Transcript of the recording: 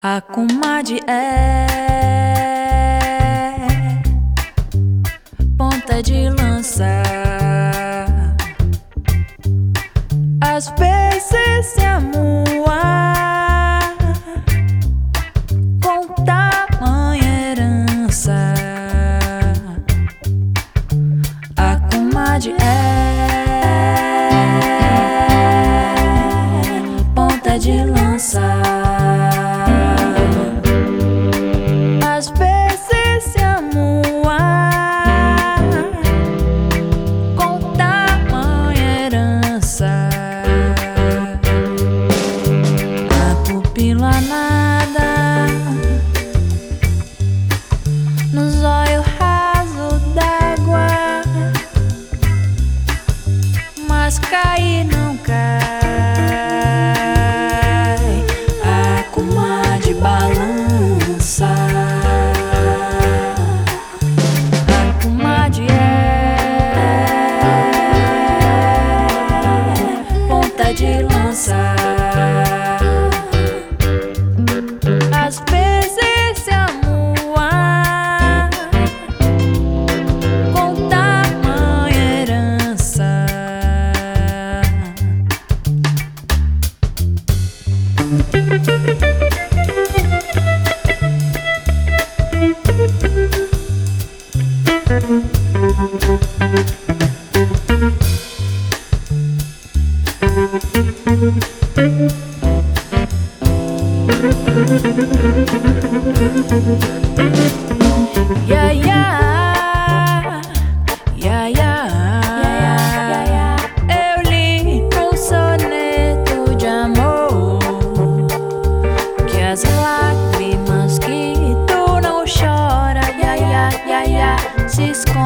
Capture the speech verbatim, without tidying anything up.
A comadre é ponta de lança, às vezes se amua com tamanha herança. A comadre é ponta de lança, às vezes se amua com tamanha herança. A pupila nada no zóio raso d'água, mas cair não cai. A comadre balança, a comadre é ponta de lança, às vezes se amua com tamanha herança. Yeah, yeah, yeah, yeah. Eu li um soneto de amor que as lágrimas que tu não chora, yeah, yeah, yeah, yeah, se escondem